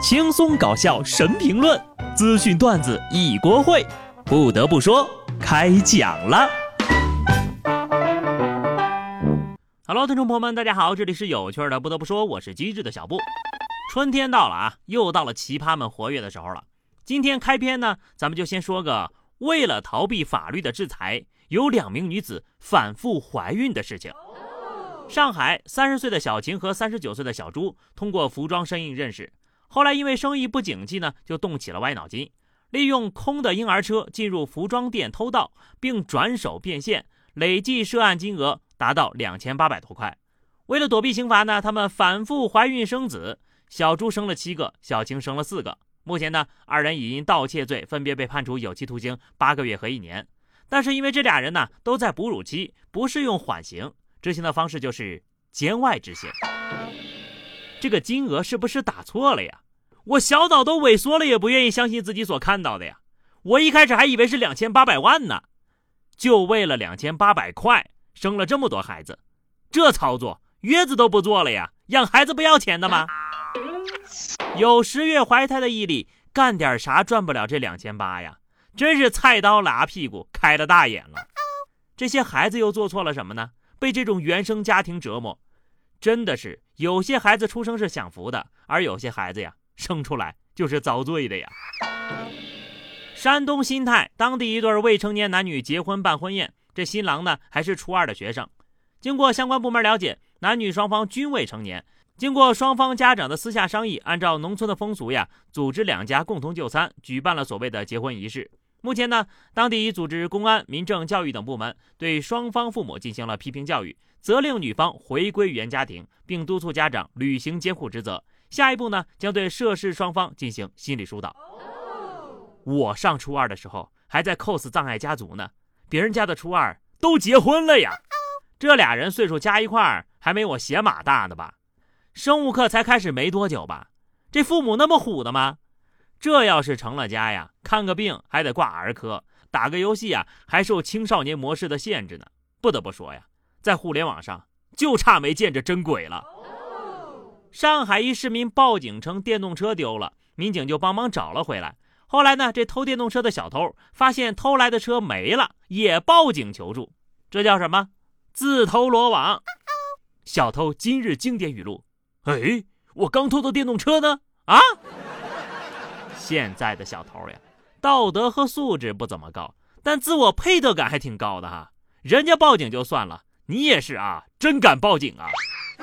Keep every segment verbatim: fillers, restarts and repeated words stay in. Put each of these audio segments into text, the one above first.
轻松搞笑神评论，资讯段子一锅烩。不得不说，开讲了。Hello， 听众朋友们，大家好，这里是有趣的。不得不说，我是机智的小布。春天到了啊，又到了奇葩们活跃的时候了。今天开篇呢，咱们就先说个为了逃避法律的制裁，有两名女子反复怀孕的事情。上海三十岁的小晴和三十九岁的小朱通过服装生意认识，后来因为生意不景气呢，就动起了歪脑筋，利用空的婴儿车进入服装店偷盗，并转手变现，累计涉案金额达到两千八百多块。为了躲避刑罚呢，他们反复怀孕生子，小朱生了七个，小晴生了四个。目前呢，二人已因盗窃罪分别被判处有期徒刑八个月和一年。但是因为这俩人呢都在哺乳期，不适用缓刑，执行的方式就是监外执行。这个金额是不是打错了呀？我小岛都萎缩了，也不愿意相信自己所看到的呀。我一开始还以为是两千八百万呢，就为了两千八百块生了这么多孩子，这操作月子都不做了呀，养孩子不要钱的吗？有十月怀胎的毅力，干点啥赚不了这两千八呀？真是菜刀拉屁股，开了大眼了。这些孩子又做错了什么呢？被这种原生家庭折磨，真的是有些孩子出生是享福的，而有些孩子呀，生出来就是遭罪的呀。山东新泰当地一对未成年男女结婚办婚宴，这新郎呢还是初二的学生。经过相关部门了解，男女双方均未成年。经过双方家长的私下商议，按照农村的风俗呀，组织两家共同就餐，举办了所谓的结婚仪式。目前呢，当地已组织公安、民政、教育等部门对双方父母进行了批评教育，责令女方回归原家庭，并督促家长履行监护职责。下一步呢，将对涉事双方进行心理疏导。我上初二的时候还在 cos 葬爱家族呢，别人家的初二都结婚了呀。这俩人岁数加一块儿还没我鞋码大呢吧？生物课才开始没多久吧？这父母那么虎的吗？这要是成了家呀，看个病还得挂儿科，打个游戏啊还受青少年模式的限制呢。不得不说呀，在互联网上就差没见着真鬼了。上海一市民报警称电动车丢了，民警就帮忙找了回来。后来呢，这偷电动车的小偷发现偷来的车没了，也报警求助。这叫什么？自投罗网。小偷今日经典语录：哎，我刚偷的电动车呢？啊！现在的小偷呀，道德和素质不怎么高，但自我配得感还挺高的哈。人家报警就算了，你也是啊，真敢报警啊！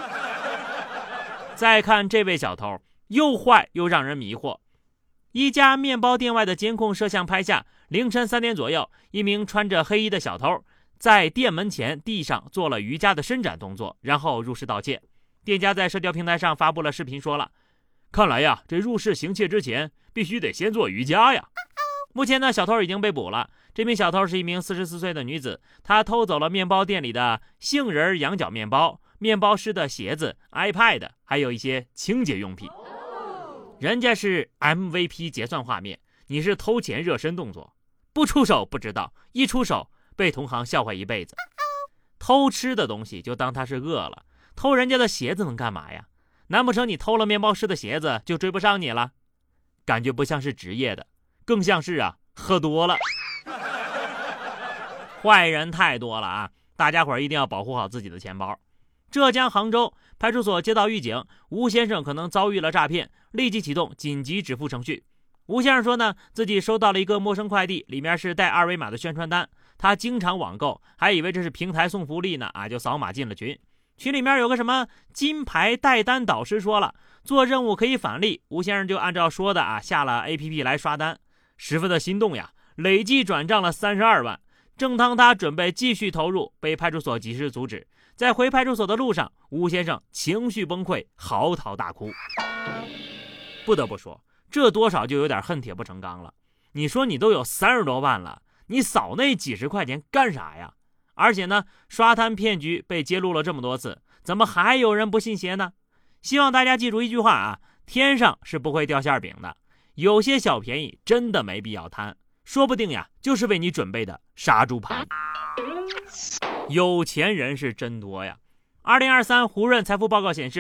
再看这位小偷，又坏又让人迷惑。一家面包店外的监控摄像拍下，凌晨三点左右，一名穿着黑衣的小偷在店门前地上做了瑜伽的伸展动作，然后入室盗窃。店家在社交平台上发布了视频，说了，看来呀，这入室行窃之前必须得先做瑜伽呀。目前呢，小偷已经被捕了。这名小偷是一名四十四岁的女子，她偷走了面包店里的杏仁羊角面包、面包师的鞋子、iPad， 还有一些清洁用品。人家是 M V P 结算画面，你是偷钱热身动作，不出手不知道，一出手被同行笑话一辈子。偷吃的东西就当他是饿了，偷人家的鞋子能干嘛呀？难不成你偷了面包师的鞋子就追不上你了？感觉不像是职业的，更像是啊喝多了。坏人太多了啊，大家伙一定要保护好自己的钱包。浙江杭州派出所接到预警，吴先生可能遭遇了诈骗，立即启动紧急止付程序。吴先生说呢，自己收到了一个陌生快递，里面是带二维码的宣传单，他经常网购，还以为这是平台送福利呢，啊，就扫码进了群。群里面有个什么金牌带单导师说了，做任务可以返利，吴先生就按照说的啊下了 A P P 来刷单，十分的心动呀，累计转账了三十二万。正当他准备继续投入，被派出所及时阻止。在回派出所的路上，吴先生情绪崩溃，嚎啕大哭。不得不说，这多少就有点恨铁不成钢了。你说你都有三十多万了，你扫那几十块钱干啥呀？而且呢，刷单骗局被揭露了这么多次，怎么还有人不信邪呢？希望大家记住一句话啊，天上是不会掉馅饼的，有些小便宜真的没必要贪，说不定呀，就是为你准备的杀猪盘。有钱人是真多呀。二零二三胡润财富报告显示，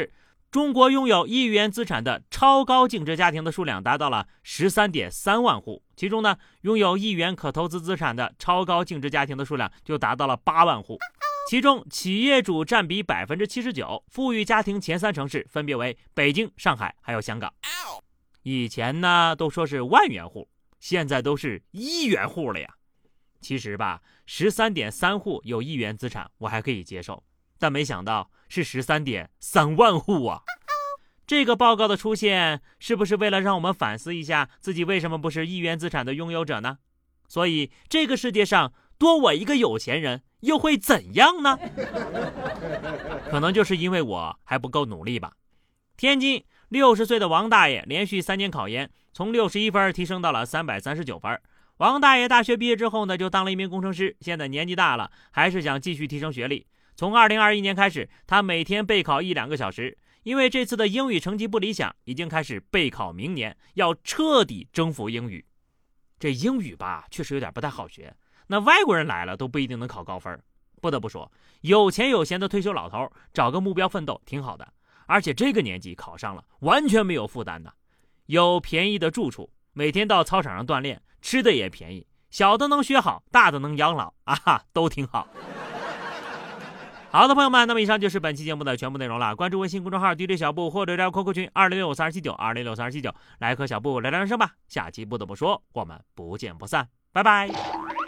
中国拥有一亿元资产的超高净值家庭的数量达到了 十三点三万户，其中呢，拥有一亿元可投资资产的超高净值家庭的数量就达到了八万户。其中企业主占比 百分之七十九， 富裕家庭前三城市分别为北京、上海还有香港。以前呢都说是万元户，现在都是亿元户了呀。其实吧 ,十三点三 户有亿元资产我还可以接受，但没想到是 十三点三 万户啊。这个报告的出现是不是为了让我们反思一下自己为什么不是亿元资产的拥有者呢？所以这个世界上多我一个有钱人又会怎样呢？可能就是因为我还不够努力吧。天津六十岁的王大爷连续三年考研，从六十一分提升到了三百三十九分。王大爷大学毕业之后呢，就当了一名工程师，现在年纪大了，还是想继续提升学历。从二零二一年开始，他每天备考一两个小时，因为这次的英语成绩不理想，已经开始备考明年，要彻底征服英语。这英语吧，确实有点不太好学，那外国人来了都不一定能考高分。不得不说，有钱有闲的退休老头找个目标奋斗挺好的，而且这个年纪考上了，完全没有负担的，有便宜的住处，每天到操场上锻炼，吃的也便宜，小的能学好，大的能养老啊哈，都挺好。好的朋友们，那么以上就是本期节目的全部内容了。关注微信公众号 D J 小布或者聊 Q Q 群二零六三二七九二零六三二七九，来和小布聊聊人生吧。下期不得不说，我们不见不散，拜拜。